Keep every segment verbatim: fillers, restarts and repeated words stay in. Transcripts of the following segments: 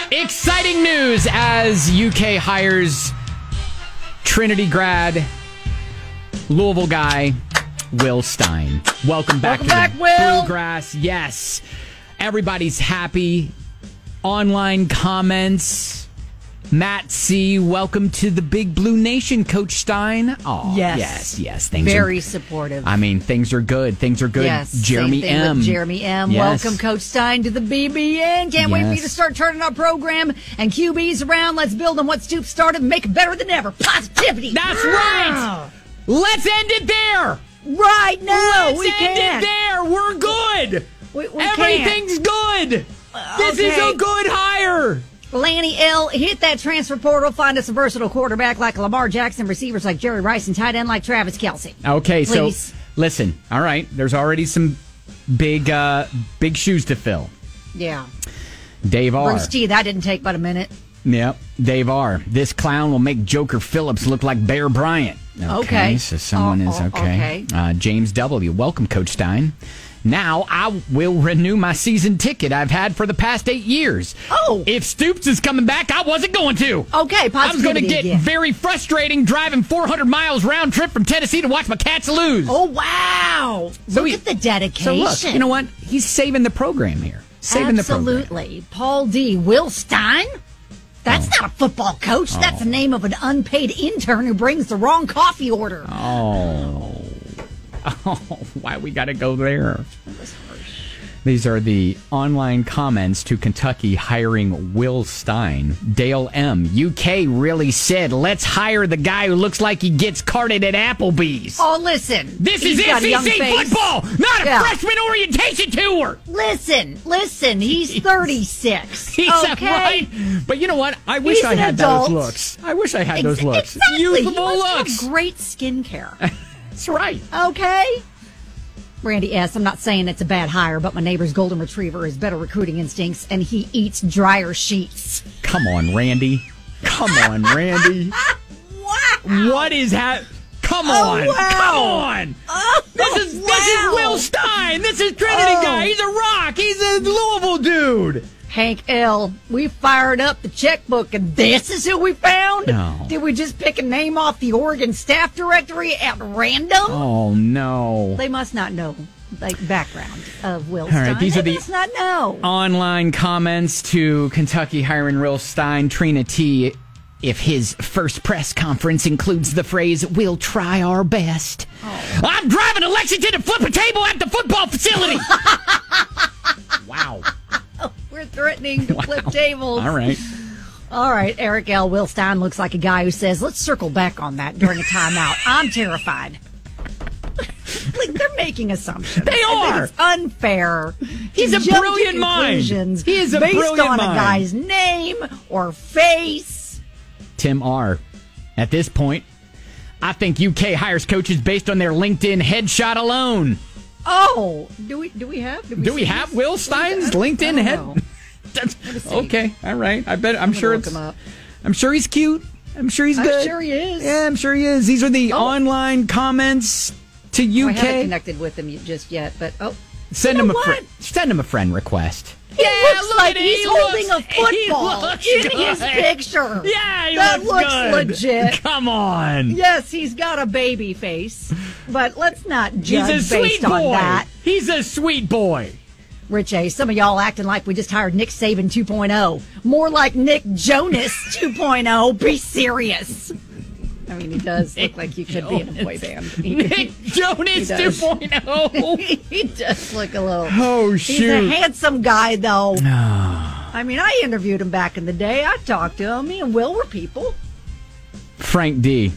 Exciting news as U K hires Trinity grad, Louisville guy, Will Stein. Welcome back Welcome to back, the Will. Bluegrass. Yes. Everybody's happy. Online comments. Matt C., welcome to the Big Blue Nation, Coach Stein. Oh, yes. yes, yes. Things Very are, supportive. I mean, things are good. Things are good. Yes, Jeremy same thing M. with Jeremy M. Yes. Welcome, Coach Stein, to the B B N. Can't wait for you Yes. to start turning our program and Q Bs around. Let's build on what Stoop started and make it better than ever. Positivity. That's right. Let's end it there. Right. No, Let's we end can't. it there. We're good. We, we Everything's good. This is okay. a good hire. Lanny L., hit that transfer portal. Find us a versatile quarterback like Lamar Jackson, receivers like Jerry Rice, and tight end like Travis Kelce. Okay, Please. so listen. All right, there's already some big, uh, big shoes to fill. Yeah. Dave R. Bruce T., that didn't take but a minute. Yep, Dave R. This clown will make Joker Phillips look like Bear Bryant. Okay, Okay. so someone Oh, is oh, okay. okay. Uh, James W. Welcome, Coach Stein. Now I will renew my season ticket I've had for the past eight years. Oh. If Stoops is coming back, I wasn't going to. Okay, I was going to positivity get again. very frustrating driving four hundred miles round trip from Tennessee to watch my Cats lose. Oh, wow. So Look he- at the So dedication. look, you know what? He's saving the program here. Saving the program. Absolutely. Paul D. Will Stein? That's Oh. not a football coach. That's the name of an unpaid intern who brings the wrong coffee order. Oh. Oh, why we got to go there? These are the online comments to Kentucky hiring Will Stein. Dale M. U K really said, let's hire the guy who looks like he gets carded at Applebee's. Oh, listen. This He's is got a S E young C face. football, not a Yeah. freshman orientation tour. Listen, listen. He's thirty-six. He's okay? right. But you know what? I wish He's I an had adult. those looks. I wish I had those Ex- looks. Exactly. Youthful he must looks. have great skincare. That's right. Okay. Randy S., I'm not saying it's a bad hire, but my neighbor's golden retriever has better recruiting instincts, and he eats dryer sheets. Come on, Randy. Come on, Randy. Wow. What is happening? Come Oh, on. wow. Come on. Oh, This is this wow. is Will Stein. This is Trinity Oh. guy. He's a rock. He's a Louisville dude. Hank L., we fired up the checkbook, and this is who we found? No. Did we just pick a name off the Oregon staff directory at random? Oh no. They must not know the background of Will All right, Stein. these they are the- must not know. Online comments to Kentucky hiring Will Stein. Trina T. If his first press conference includes the phrase, we'll try our best. Oh. I'm driving to Lexington to flip a table at the football facility. Wow. We're threatening to flip tables. All right. All right, Eric L. Will Stein looks like a guy who says, let's circle back on that during a timeout. I'm terrified. Like, they're making assumptions. They I think are. it's unfair. He's to a jump to brilliant mind. conclusions He is a based brilliant on mind. a guy's name or face. Tim R. At this point, I think U K hires coaches based on their LinkedIn headshot alone. Oh, do we do we have? Do we see have this? Will Stein's LinkedIn I head? don't know. That's, see. okay, all right. I bet. I'm, gonna sure look it's. him up. I'm sure he's cute. I'm sure he's I'm good. sure he is. Yeah, I'm sure he is. These are the Oh. online comments to I U haven't K. connected with him just yet, but oh, Send you him know a fri- what? send him a friend request. He looks look like at it. he's He holding looks- a football he looks in good. his picture. Yeah, he that looks, looks good. legit. Come on. Yes, he's got a baby face, but let's not He's judge a sweet based on boy. that. He's a sweet boy. Rich A., some of y'all acting like we just hired Nick Saban two point oh. More like Nick Jonas two point oh. Be serious. I mean, he does look like you could be in a boy band. He, Nick Jonas He does. two point oh. he does look a little. Oh, He's shoot. a handsome guy, though. I mean, I interviewed him back in the day. I talked to him. Me and Will were people. Frank D.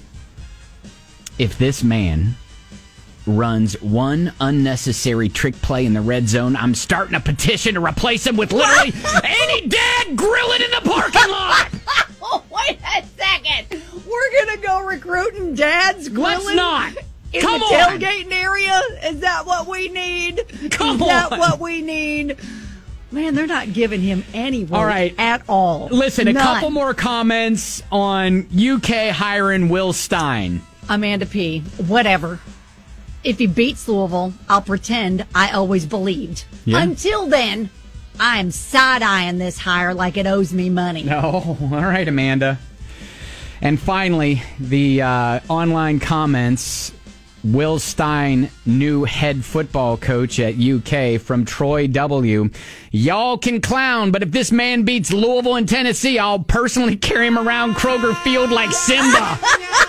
If this man runs one unnecessary trick play in the red zone, I'm starting a petition to replace him with literally any dad grilling in the parking lot. Oh, wait a second. We're going to go recruiting dads grilling Let's not. in Come the on. tailgating area? Is that what we need? Come Is that on. what we need? Man, they're not giving him any work All right. at all. Listen, a None. couple more comments on U K hiring Will Stein. Amanda P., whatever. If he beats Louisville, I'll pretend I always believed. Yeah. Until then, I am side-eyeing this hire like it owes me money. No. All right, Amanda. And finally, the uh, online comments. Will Stein, new head football coach at U K, from Troy W. Y'all can clown, but if this man beats Louisville and Tennessee, I'll personally carry him around Kroger Field like Simba.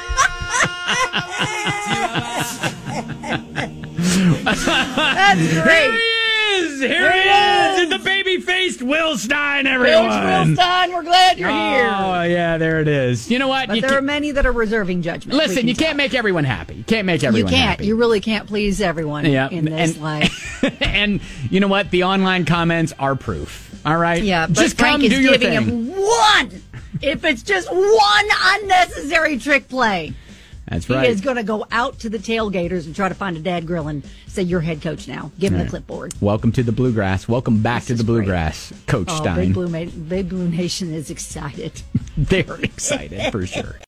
That's great. Here he is. Here he is. is. The baby-faced Will Stein, everyone. Coach Will Stein, we're glad you're oh, here. Oh, yeah, there it is. You know what? But you there are many that are reserving judgment. Listen, can you tell. can't make everyone happy. You can't make everyone You can't. happy. You really can't please everyone yeah. in this and, life. And you know what? The online comments are proof. All right? Yeah, but just Frank come is do your giving thing. him one. If it's just one unnecessary trick play. That's he right. He is going to go out to the tailgaters and try to find a dad grill and say, you're head coach now. Give him right. the clipboard. Welcome to the Bluegrass. Welcome back this to the great. Bluegrass, Coach oh, Stein. Big Blue, Ma- Big Blue Nation is excited. They're excited for sure.